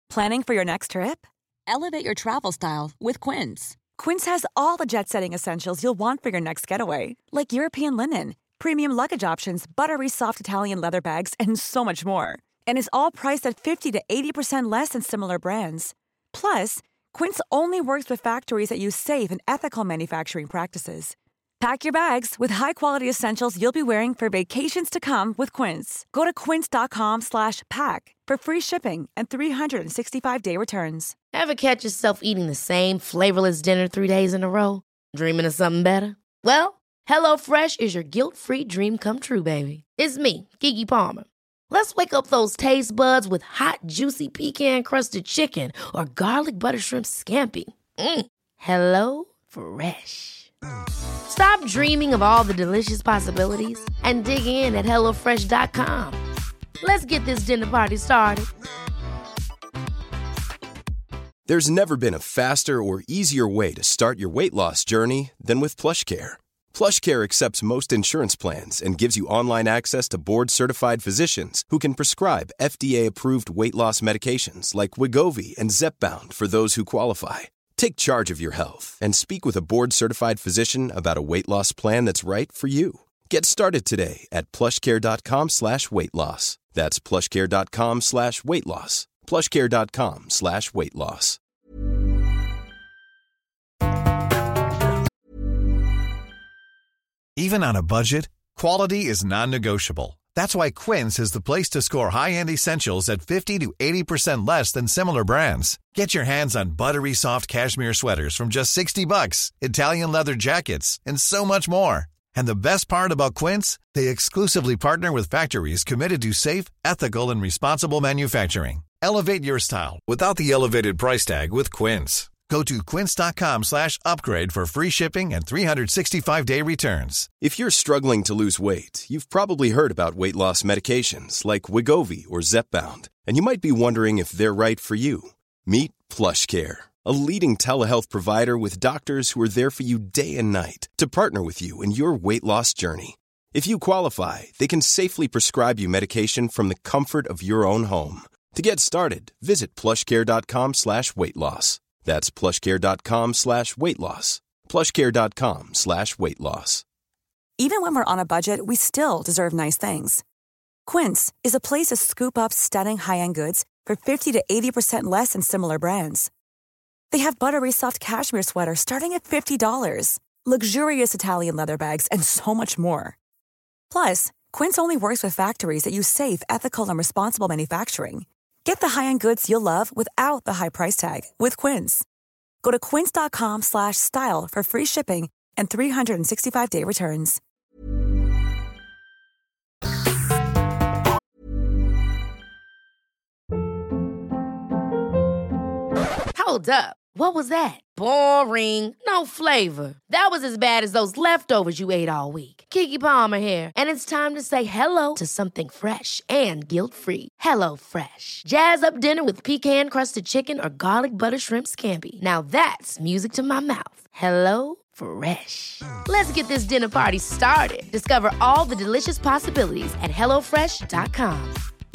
Planning for your next trip? Elevate your travel style with Quince. Quince has all the jet-setting essentials you'll want for your next getaway, like European linen, premium luggage options, buttery soft Italian leather bags, and so much more. And is all priced at 50 to 80% less than similar brands. Plus, Quince only works with factories that use safe and ethical manufacturing practices. Pack your bags with high-quality essentials you'll be wearing for vacations to come with Quince. Go to quince.com/pack for free shipping and 365-day returns. Ever catch yourself eating the same flavorless dinner 3 days in a row? Dreaming of something better? Well, HelloFresh is your guilt-free dream come true, baby. It's me, Keke Palmer. Let's wake up those taste buds with hot, juicy pecan-crusted chicken or garlic butter shrimp scampi. Hello Fresh. Stop dreaming of all the delicious possibilities and dig in at HelloFresh.com. Let's get this dinner party started. There's never been a faster or easier way to start your weight loss journey than with PlushCare. PlushCare accepts most insurance plans and gives you online access to board-certified physicians who can prescribe FDA-approved weight loss medications like Wegovy and Zepbound for those who qualify. Take charge of your health and speak with a board-certified physician about a weight loss plan that's right for you. Get started today at plushcare.com/weightloss. That's plushcare.com/weightloss. plushcare.com/weightloss. Even on a budget, quality is non-negotiable. That's why Quince is the place to score high-end essentials at 50 to 80% less than similar brands. Get your hands on buttery soft cashmere sweaters from just $60, Italian leather jackets, and so much more. And the best part about Quince, they exclusively partner with factories committed to safe, ethical, and responsible manufacturing. Elevate your style without the elevated price tag with Quince. Go to quince.com/upgrade for free shipping and 365-day returns. If you're struggling to lose weight, you've probably heard about weight loss medications like Wegovy or Zepbound, and you might be wondering if they're right for you. Meet PlushCare, a leading telehealth provider with doctors who are there for you day and night to partner with you in your weight loss journey. If you qualify, they can safely prescribe you medication from the comfort of your own home. To get started, visit plushcare.com/weightloss. That's plushcare.com/weightloss. plushcare.com/weightloss. Even when we're on a budget, we still deserve nice things. Quince is a place to scoop up stunning high-end goods for 50 to 80% less than similar brands. They have buttery soft cashmere sweaters starting at $50, luxurious Italian leather bags, and so much more. Plus, Quince only works with factories that use safe, ethical, and responsible manufacturing. Get the high-end goods you'll love without the high price tag with Quince. Go to quince.com/style for free shipping and 365-day returns. Hold up. What was that? Boring. No flavor. That was as bad as those leftovers you ate all week. Keke Palmer here, and it's time to say hello to something fresh and guilt-free. Hello Fresh. Jazz up dinner with pecan-crusted chicken or garlic butter shrimp scampi. Now that's music to my mouth. Hello Fresh. Let's get this dinner party started. Discover all the delicious possibilities at HelloFresh.com.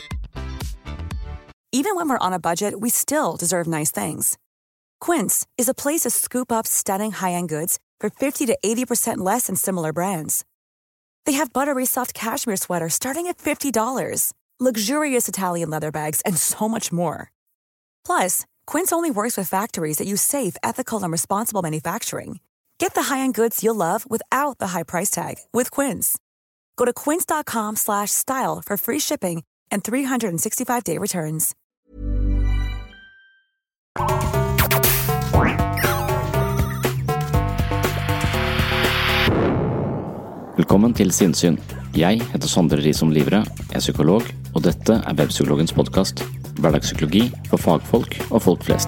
Even when we're on a budget, we still deserve nice things. Quince is a place to scoop up stunning high-end goods for 50 to 80% less than similar brands. They have buttery soft cashmere sweaters starting at $50, luxurious Italian leather bags, and so much more. Plus, Quince only works with factories that use safe, ethical, and responsible manufacturing. Get the high-end goods you'll love without the high price tag with Quince. Go to quince.com/style for free shipping and 365-day returns. Velkommen til Sinnsyn. Jeg heter Sondre Risom Livre, jeg er psykolog, og dette er Webpsykologens podcast. Hverdagspsykologi for fagfolk og folk flest.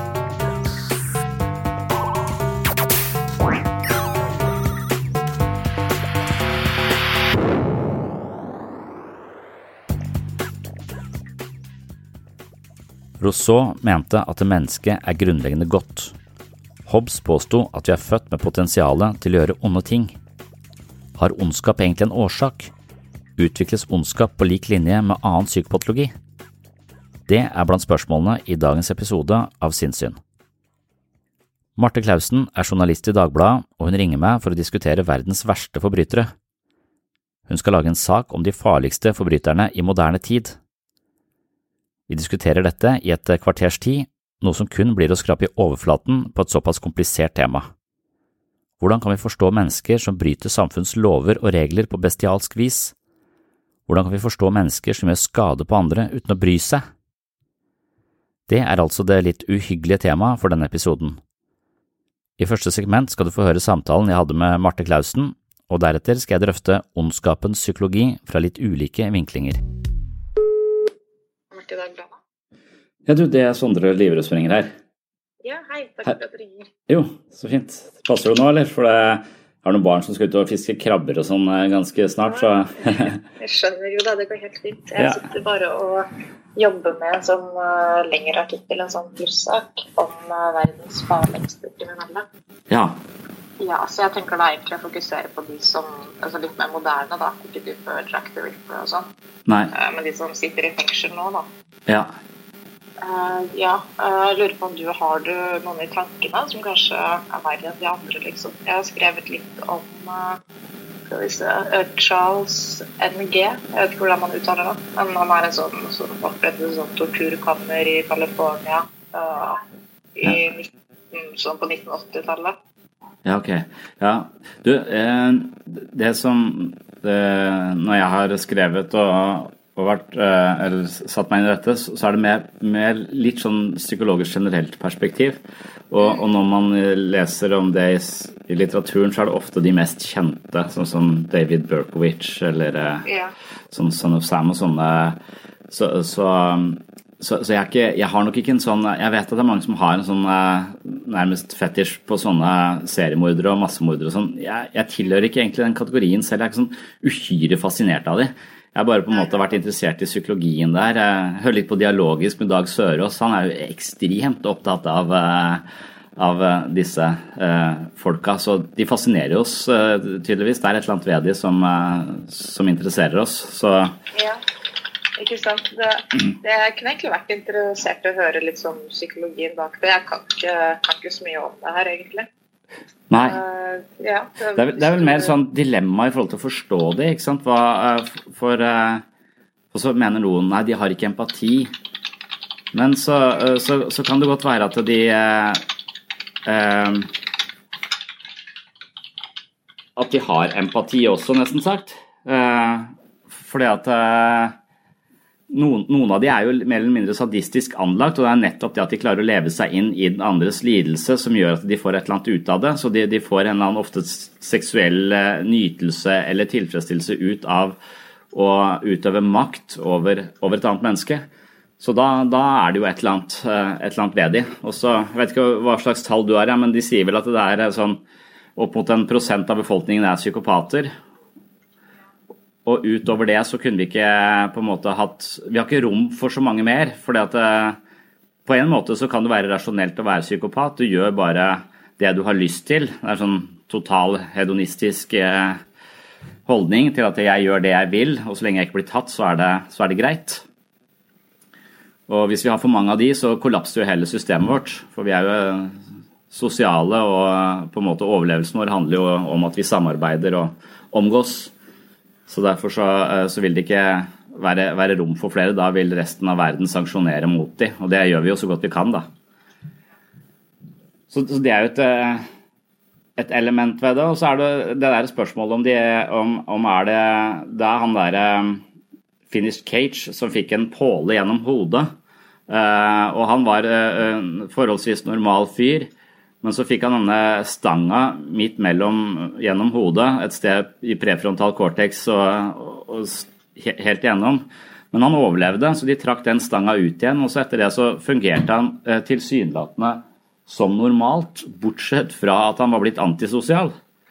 Rousseau mente at det mennesket er grunnleggende godt. Hobbes påstod at vi er født med potensialet til å gjøre onde ting. Har ondskap egentlig en årsak? Utvikles ondskap på lik linje med annen psykopatologi? Det blant spørsmålene I dagens episode av Sinnssyn. Marte Clausen journalist I Dagbladet, og hun ringer meg for å diskutere verdens verste forbrytere. Hun skal lage en sak om de farligste forbryterne I moderne tid. Vi diskuterer dette I et kvarters tid, noe som kun blir å skrape I overflaten på et såpass komplisert tema. Hvordan kan vi forstå mennesker som bryter samfunns lover og regler på bestialsk vis? Hvordan kan vi forstå mennesker som gjør skade på andre uten å bry seg? Det altså det litt uhyggelige temaet for denne episoden. I første segment skal du få høre samtalen jeg hadde med Marte Clausen, og deretter skal jeg drøfte ondskapens psykologi fra litt ulike vinklinger. Marte Dagbladet. Ja du, det Sondre Livrød som ringer her. Ja, hei, takk for at du ringer. Jo, så fint. Passer du nå, eller? For jeg har noen barn som skal ut og fiske krabber og sånn ganske snart, så... Jeg skjønner jo da, det går helt fint. Jeg sitter bare og jobber med en sånn lengre artikkel, en sånn plussak om verdens farligste kriminelle. Ja. Ja, så jeg tenker da egentlig å fokusere på de som, altså litt mer moderne da, ikke type Jack the Ripper og sånn. Nei. Men de som sitter I fengsel nå da. Ja. Jeg lurer på om du har noen I tankene som kanskje verre enn de andre, liksom. Jeg har skrevet litt om Charles NG, jeg vet ikke hvordan man uttaler det, men han en sånn opprettet sånn torturkammer I California sånn på 1980-tallet. Ja, ok. Ja, du, det som når jeg har skrevet og vært, eller satt meg inn I dette, så det mer litt sånn psykologisk generelt perspektiv, og når man leser om det I litteraturen, så det ofte de mest kjente, sånn som David Berkowitz, eller sånn Son of Sam og sånne, så jeg har nok ikke en sånn, jeg vet at det mange som har en sånn nærmest fetisj på sånne seriemordere og massemordere og sånn, jeg tilhører ikke egentlig den kategorien selv, jeg ikke sånn uhyre fascinert av de. Jeg har bare på en måte vært interessert I psykologien der. Jeg hører litt på Dialogisk med Dag Sørås. Han jo ekstremt opptatt av disse folka. Så de fascinerer oss tydeligvis. Det et eller annet ved de som interesserer oss. Så... Ja, ikke sant. Jeg kunne egentlig vært interessert I å høre litt sånn psykologien bak det. Jeg kan ikke så mye om det her egentlig. Nei, det vel mer sånn dilemma I forhold til å forstå det, ikke sant? For så mener noen, nei, de har ikke empati. Men så kan det godt være at de har empati også, nesten sagt. Fordi at noen av de jo mer eller mindre sadistisk anlagt, og det nettopp det at de klarer å leve seg inn I den andres lidelse som gjør at de får et eller annet ut av det, så de får en eller annen ofte seksuell nytelse eller tilfredsstillelse ut av å utøve makt over et annet menneske. Så da det jo et eller annet ved de. Og så, jeg vet ikke hva slags tall du har, men de sier vel at det sånn opp mot 1% av befolkningen psykopater. Og utover det så kunne vi ikke på en måte vi har ikke rom for så mange mer, fordi at på en måte så kan det være rasjonelt å være psykopat, du gjør bare det du har lyst til, det sånn total hedonistisk holdning til at jeg gjør det jeg vil, og så lenge jeg ikke blir tatt så det greit. Og hvis vi har for mange av de, så kollapser jo hele systemet vårt, for vi jo sosiale, og på en måte overlevelsen vår handler jo om at vi samarbeider og omgås. Så derfor så vil det ikke være rom for flere, da vil resten av verden sanksjonere mot de, og det gjør vi jo så godt vi kan da. Så det jo et element ved det, og så det der spørsmålet om det han der Finished Cage som fikk en påle gjennom hodet, og han var forholdsvis normal fyr, men så fikk han denne stanga midt gjennom hodet, et sted I prefrontal cortex og helt igjennom. Men han overlevde, så de trakk den stanga ut igjen, og så etter det så fungerte han tilsynelatende som normalt, bortsett fra at han var blitt antisosial.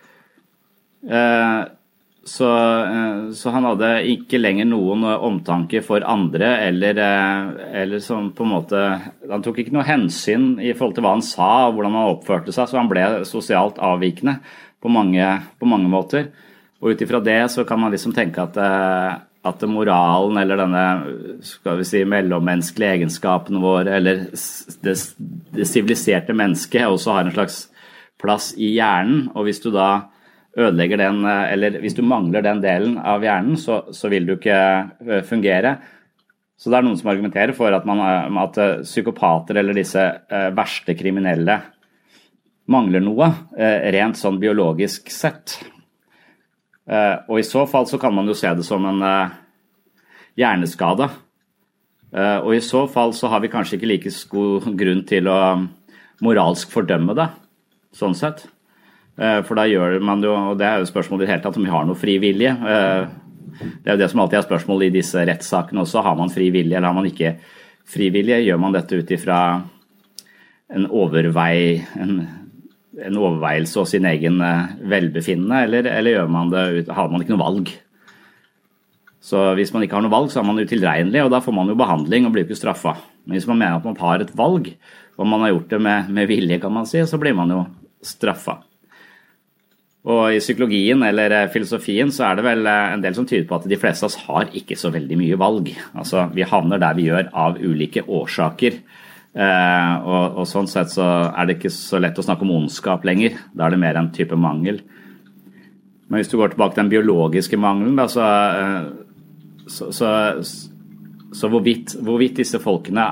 Så han hadde ikke lenger noen omtanke for andre, eller som på en måte, han tok ikke noe hensyn I forhold til hva han sa, og hvordan han oppførte seg, så han ble sosialt avvikende på mange måter. Og utifra det så kan man liksom tenke at moralen eller denne, skal vi si, mellommenneskelige egenskapen vår, eller det siviliserte mennesket også har en slags plass i hjernen, og hvis du da ødelegger den, eller hvis du mangler den delen av hjernen, så vil du ikke fungere. Så det noen som argumenterer for at psykopater eller disse verste kriminelle mangler noe, rent sånn biologisk sett. Og i så fall så kan man jo se det som en hjerneskade. Og i så fall så har vi kanskje ikke like god grunn til å moralsk fordømme det, sånn sett. For da gjør man jo, og det jo spørsmålet i det hele tatt, om vi har noe fri vilje. Det jo det som alltid spørsmål i disse rettssakene også. Har man fri vilje, eller har man ikke fri vilje? Gjør man dette ut ifra en overveielse og sin egen velbefinnende, eller gjør man det har man ikke noe valg? Så hvis man ikke har noe valg, så er man utilregnelig, og da får man jo behandling og blir ikke straffet. Men hvis man mener at man har et valg, og man har gjort det med vilje, kan man si, så blir man jo straffet. Og i psykologien eller filosofien så det vel en del som tyder på at de fleste av oss har ikke så veldig mye valg. Altså vi havner der vi gjør av ulike årsaker. Og sånn sett så det ikke så lett å snakke om ondskap lenger. Da det mer en type mangel. Men hvis du går tilbake til den biologiske mangelen, da, så hvorvidt disse folkene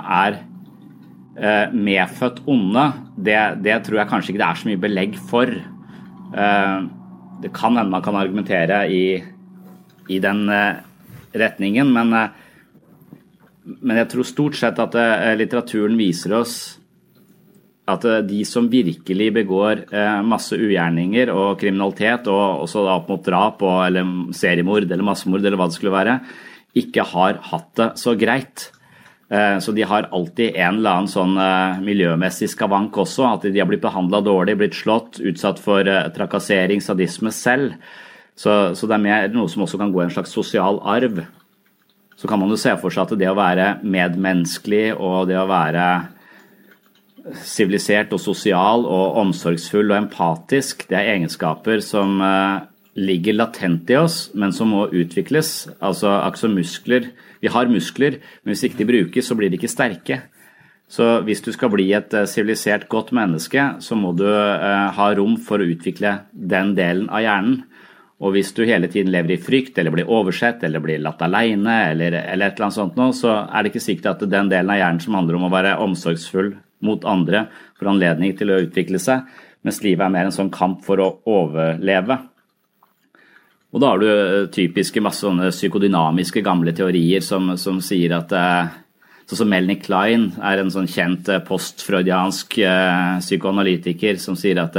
medfødt onde, det tror jeg kanskje ikke det så mye belegg for. Det kan hende man kan argumentere i den retningen, men jeg tror stort sett at litteraturen viser oss at de som virkelig begår masse ugjerninger og kriminalitet, og også da opp mot drap eller seriemord eller massemord eller hva det skulle være, ikke har hatt det så greit. Så de har alltid en eller annen sånn miljømessig skavank også, at de har blitt behandlet dårlig, blitt slått, utsatt for trakassering, sadisme selv. Så det mer noe som også kan gå en slags sosial arv. Så kan man jo se for seg at det å være medmenneskelig og det å være sivilisert og sosial og omsorgsfull og empatisk, det egenskaper som ligger latent i oss, men som må utvikles. Altså akkurat muskler. Vi har muskler, men hvis ikke de brukes, så blir de ikke sterke. Så hvis du skal bli et sivilisert godt menneske, så må du ha rom for å utvikle den delen av hjernen. Og hvis du hele tiden lever i frykt, eller blir oversett, eller blir latt alene, eller et eller annet sånt nå, så det ikke sikkert at den delen av hjernen som handler om å være omsorgsfull mot andre, får anledning til å utvikle seg, mens livet mer en sånn kamp for å overleve. Og da har du typiske masse sånne psykodynamiske gamle teorier som sier at, sånn som Melanie Klein en sånn kjent postfreudiansk psykoanalytiker som sier at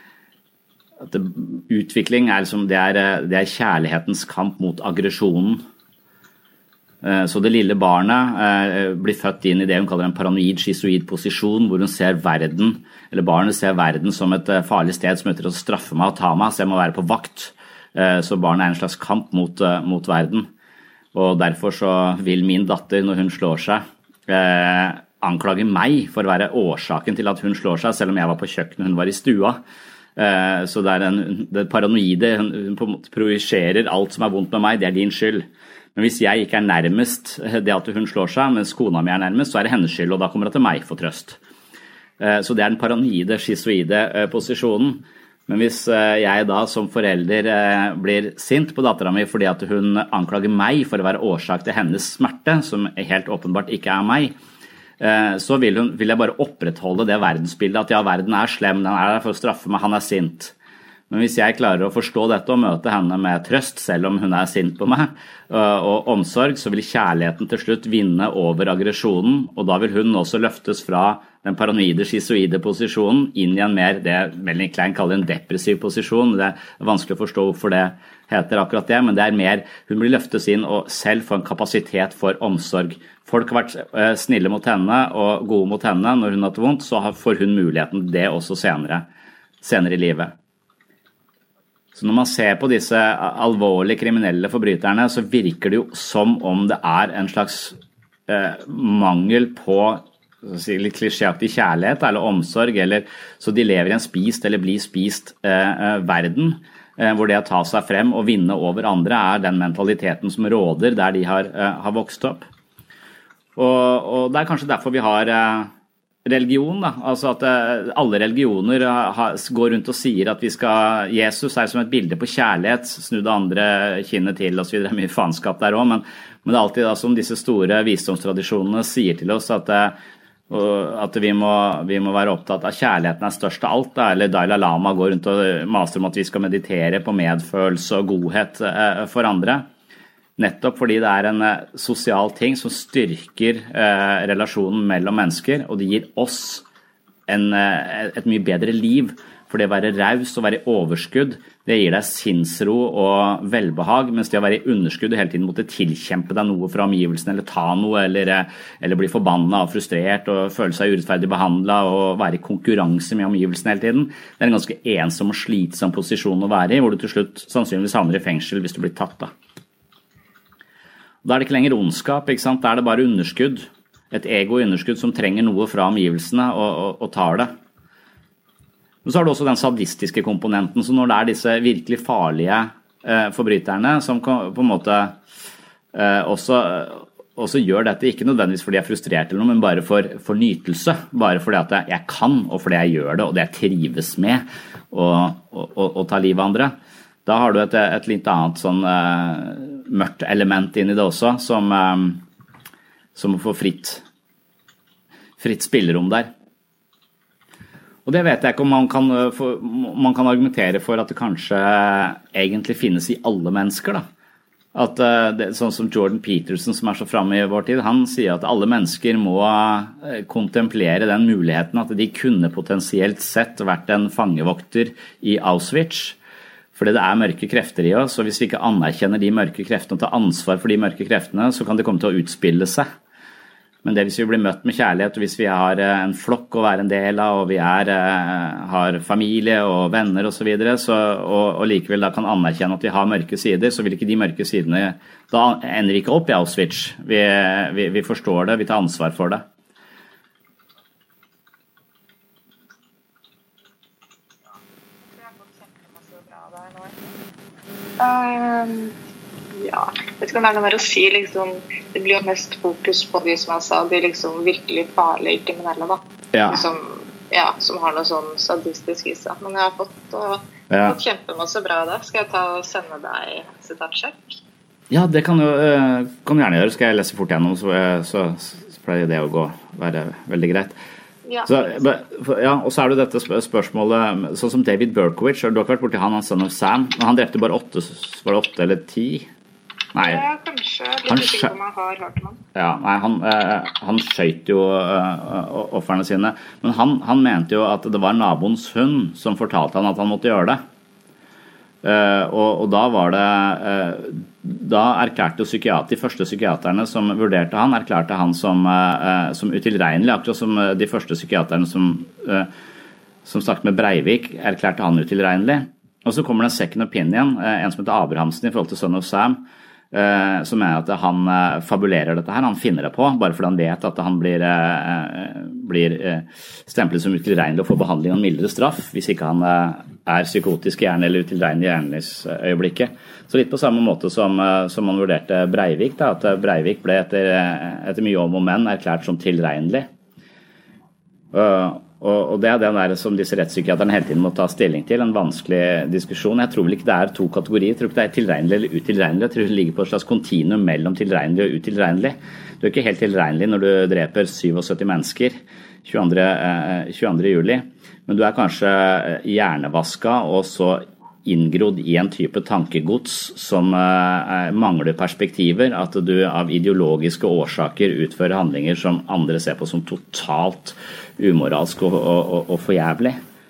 utvikling liksom, det kjærlighetens kamp mot aggresjonen. Så det lille barnet blir født inn i det hun kaller en paranoid schizoid posisjon, hvor hun ser verden, eller barnet ser verden som et farlig sted som heter å straffe meg og ta meg, så jeg må være på vakt. Så barnet en slags kamp mot verden, og derfor så vil min datter, når hun slår seg, anklage meg for å være årsaken til at hun slår seg, selv om jeg var på kjøkkenet, hun var i stua. Så det paranoide, hun projiserer alt som vondt med meg, det din skyld. Men hvis jeg ikke nærmest det at hun slår seg, mens kona mi nærmest, så det hennes skyld, og da kommer det til meg for trøst. Så det den paranoide, schizoide posisjonen. Men hvis jeg da som forelder blir sint på datteren min fordi at hun anklager meg for å være årsak til hennes smerte, som helt åpenbart ikke meg, så vil jeg bare opprettholde det verdensbildet at ja, verden slem, den der for å straffe meg, han sint. Men hvis jeg klarer å forstå dette og møte henne med trøst, selv om hun sint på meg, og omsorg, så vil kjærligheten til slutt vinne over aggresjonen, og da vil hun også løftes fra den paranoide, schizoide posisjonen inn i en mer, det Melanie Klein kaller en depressiv posisjon. Det vanskelig å forstå hvorfor det heter akkurat det, men det mer, hun blir løftes inn og selv får en kapasitet for omsorg. Folk har vært snille mot henne og gode mot henne når hun har hatt vondt, så får hun muligheten det også senere i livet. Så når man ser på disse alvorlige kriminelle forbryterne, så virker det jo som om det en slags mangel på litt klisjéaktig kjærlighet eller omsorg, eller så de lever i en spist eller blir spist verden, hvor det å ta seg frem og vinne over andre den mentaliteten som råder der de har vokst opp. Og det kanskje derfor vi har religion, da. Altså at alle religioner går rundt og sier at Jesus som et bilde på kjærlighet, snu det andre kinnet til og så videre, det mye faenskap der også, men det alltid da, som disse store visdomstradisjonene sier til oss at vi må være opptatt av kjærligheten størst av alt, da. Eller Dalai Lama går rundt og maser om at vi skal meditere på medfølelse og godhet for andre. Nettopp fordi det en sosial ting som styrker relasjonen mellom mennesker, og det gir oss et mye bedre liv. For det å være raus og være i overskudd, det gir deg sinnsro og velbehag, mens det å være i underskudd og hele tiden måtte tilkjempe deg noe fra omgivelsen, eller ta noe, eller bli forbannet og frustrert og føle seg urettferdig behandlet og være i konkurranse med omgivelsen hele tiden, det en ganske ensom og slitsom posisjon å være i, hvor du til slutt sannsynligvis havner i fengsel hvis du blir tatt da. Da det ikke lenger ondskap, ikke sant? Da det bare underskudd, et ego-underskudd som trenger noe fra omgivelsene og tar det. Men så har du også den sadistiske komponenten, så når det disse virkelig farlige forbryterne som på en måte også gjør dette, ikke nødvendigvis fordi jeg frustrert eller noe, men bare for nytelse, bare fordi at jeg kan, og fordi jeg gjør det, og det jeg trives med å ta livet av andre. Da har du et litt annet sånn mørkt element inn i det også, som får fritt spillerom der. Og det vet jeg ikke om man kan argumentere for at det kanskje egentlig finnes i alle mennesker da. At sånn som Jordan Peterson som så fremme i vår tid, han sier at alle mennesker må kontemplere den muligheten at de kunne potensielt sett vært en fangevokter i Auschwitz, fordi det mørke krefter i oss, og hvis vi ikke anerkjenner de mørke kreftene og tar ansvar for de mørke kreftene, så kan det komme til å utspille seg. Men det hvis vi blir møtt med kjærlighet, og hvis vi har en flokk å være en del av, og vi har familie og venner og så videre, og likevel da kan anerkjenne at vi har mørke sider, så vil ikke de mørke sidene, da ender vi ikke opp i Auschwitz. Vi forstår det, vi tar ansvar for det. Ja, jeg vet ikke om det noe mer å si, liksom, det blir jo mest fokus på de som jeg sa, de liksom virkelig farlige kriminelle da, ja. Som har noe sånn sadistisk i seg, men jeg har fått kjempemasse bra da. Skal jeg sende deg sitatsjekk? Ja, det kan du gjerne gjøre, skal jeg lese fort gjennom, så pleier det å være veldig greit. Ja. Og så det dette spørsmålet, sånn som David Berkowitz, du har ikke vært borti han Son of Sam, men han drepte bare 8 eller 10? Nei. Ja, kanskje, litt usikker om han har hørt om han. Ja, nei, han skjøt jo offerne sine, men han mente jo at det var naboens hund som fortalte han at han måtte gjøre det. Og da var det da erklærte jo de første psykiaterne som vurderte han, erklærte han som utilregnelig, akkurat som de første psykiaterne som snakket med Breivik erklærte han utilregnelig. Og så kommer det en second opinion, en som heter Abrahamsen i forhold til Son of Sam, som at han fabulerer dette her, han finner det på, bare fordi han vet at han blir stemplet som utilregnelig og får behandling av en mildere straff, hvis ikke han psykotisk i hjernen eller utilregnelig i hjernesøyeblikket. Så litt på samme måte som man vurderte Breivik, da, at Breivik ble etter mye om og men erklært som tilregnelig. Og det den der som disse rettspsykiaterne hele tiden må ta stilling til, en vanskelig diskusjon. Jeg tror vel ikke det 2 kategorier, jeg tror ikke det tilregnelig eller utilregnelig, jeg tror det ligger på et slags kontinuum mellom tilregnelig og utilregnelig. Du ikke helt tilregnelig når du dreper 77 mennesker 22. juli, men du kanskje hjernevaska og så inngrodd i en type tankegods som mangler perspektiver, at du av ideologiske årsaker utfører handlinger som andre ser på som totalt umoralsk og forjævlig.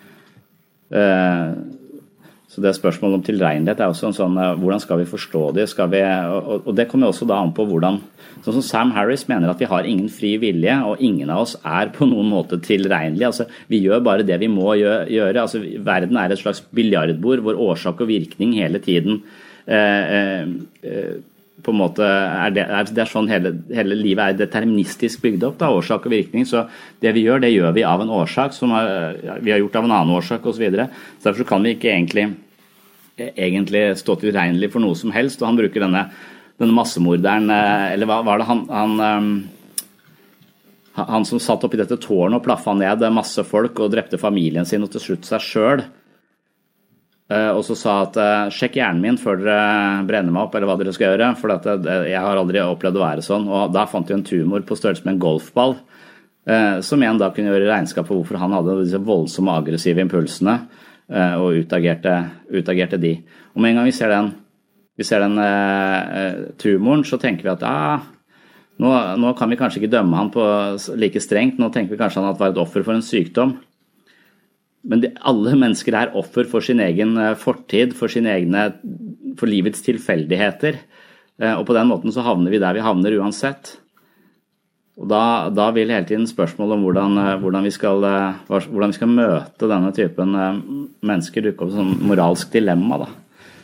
Så det spørsmålet om tilregnelighet også en sånn, hvordan skal vi forstå det? Og det kommer også da an på hvordan, sånn som Sam Harris mener at vi har ingen fri vilje, og ingen av oss på noen måte tilregnelig. Altså, vi gjør bare det vi må gjøre. Altså, verden et slags biljardbord, hvor årsak og virkning hele tiden på en måte det sånn hele livet deterministisk bygd opp, da, årsak og virkning, så det vi gjør vi av en årsak som vi har gjort av en annen årsak og så videre. Så derfor kan vi ikke egentlig egentlig stå tilregnelig for noe som helst, og han bruker denne massemorderen, eller hva var det han som satt oppi dette tårnet og plaffet ned masse folk og drepte familien sin og til slutt seg selv, og så sa at sjekk hjernen min før dere brenner meg opp eller hva dere skal gjøre, for jeg har aldri opplevd å være sånn, og da fant de en tumor på størrelse med en golfball, som igjen da kunne gjøre regnskap på hvorfor han hadde disse voldsomme aggressive impulsene og utagerte de. Og med en gang vi ser den tumoren, så tenker vi at nå kan vi kanskje ikke dømme han på like strengt, nå tenker vi kanskje han var et offer for en sykdom. Men alle mennesker offer for sin egen fortid, for livets tilfeldigheter, og på den måten så havner vi der vi havner uansett. Og da vil hele tiden spørsmålet om hvordan vi skal møte denne typen mennesker dukke opp som moralsk dilemma da.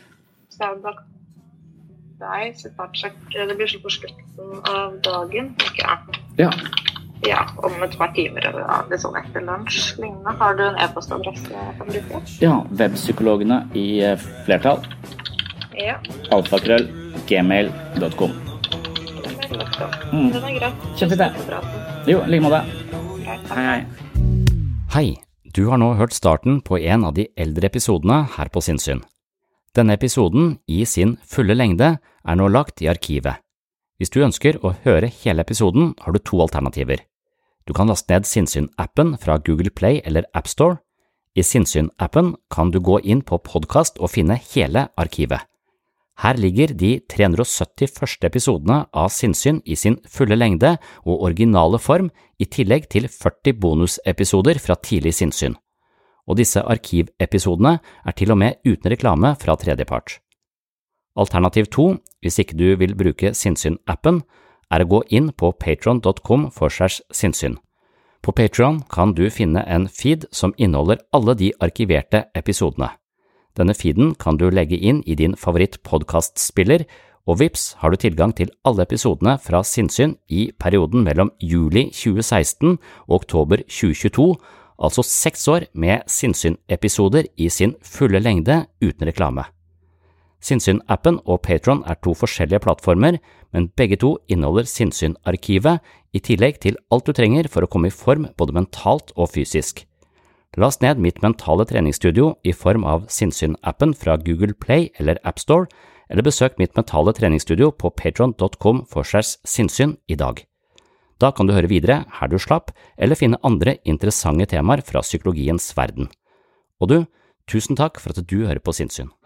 Det blir så på slutten av dagen, ikke? Ja, om et par timer det sånn etter lunsj lignende. Har du en e-postadresse jeg kan bruke? Ja, webpsykologene i flertall. Ja. alfakrøll@gmail.com. Den greit. Kjempefint. Jo, like med det. Hei. Hei, du har nå hørt starten på en av de eldre episodene her på Sinnssyn. Denne episoden i sin fulle lengde nå lagt i arkivet. Hvis du ønsker å høre hele episoden, har du 2 alternativer. Du kan laste ned Sinnssyn-appen fra Google Play eller App Store. I Sinnssyn-appen kan du gå inn på podcast og finne hele arkivet. Her ligger de 370 første episodene av Sinnssyn i sin fulle lengde og originale form, i tillegg til 40 bonusepisoder fra tidlig Sinnssyn. Og disse arkivepisodene til og med uten reklame fra tredjepart. Alternativ 2, hvis ikke du vil bruke Sinnssyn-appen, å gå inn på patreon.com/sinnssyn. På Patreon kan du finne en feed som inneholder alle de arkiverte episodene. Denne feeden kan du legge inn i din favoritt-podcastspiller, og vips har du tilgang til alle episodene fra Sinnssyn i perioden mellom juli 2016 og oktober 2022, altså 6 år med Sinnssyn-episoder i sin fulle lengde uten reklame. Sinnssyn-appen og Patreon 2 forskjellige plattformer, men begge 2 inneholder Sinnssyn-arkivet, i tillegg til alt du trenger for å komme i form både mentalt og fysisk. Last ned mitt mentale treningsstudio i form av Sinnssyn-appen fra Google Play eller App Store, eller besøk mitt mentale treningsstudio på patreon.com/sinnssyn i dag. Da kan du høre videre her du slapp, eller finne andre interessante temaer fra psykologiens verden. Og du, tusen takk for at du hører på Sinnssyn.